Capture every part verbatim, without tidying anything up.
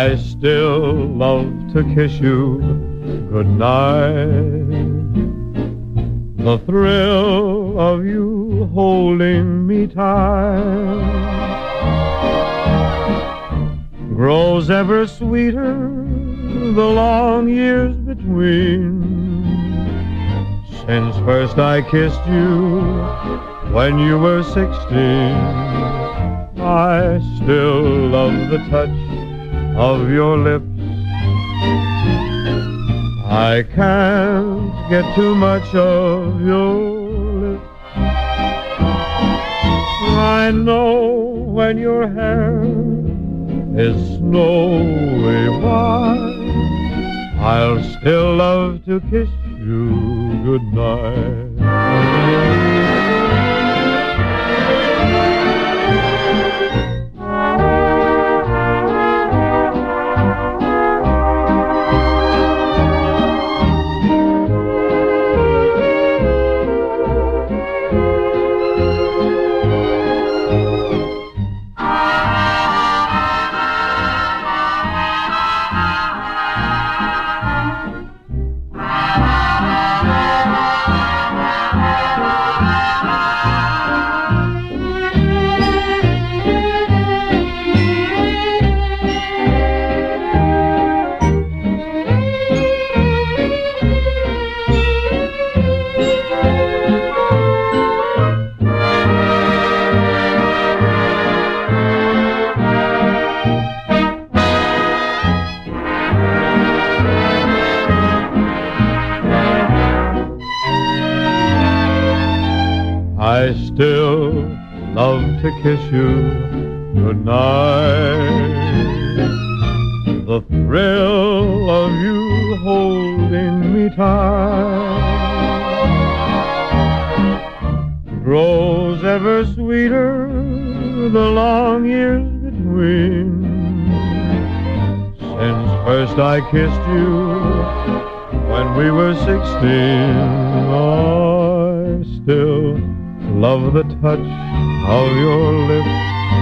I still love to kiss you goodnight. The thrill of you holding me tight grows ever sweeter the long years between. Since first I kissed you when you were sixteen, I still love the touch of your lips. I can't get too much of your lips. I know when your hair is snowy white, I'll still love to kiss you goodnight. I still love to kiss you goodnight. The thrill of you holding me tight grows ever sweeter the long years between. Since first I kissed you when we were sixteen, I still love the touch of your lips,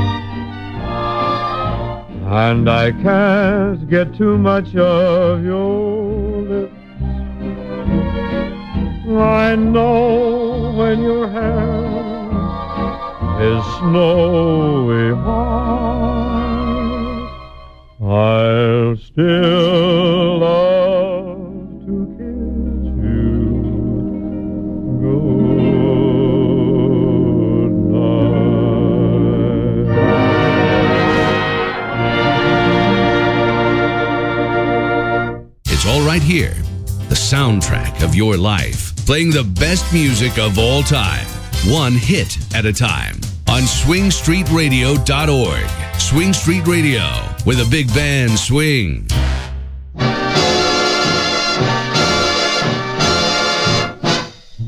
and I can't get too much of your lips. I know when your hair is snowy white, I'll still love to kiss you goodnight. It's all right here, the soundtrack of your life, playing the best music of all time, one hit at a time, on swing street radio dot org. Swing Street Radio, where the big band swings.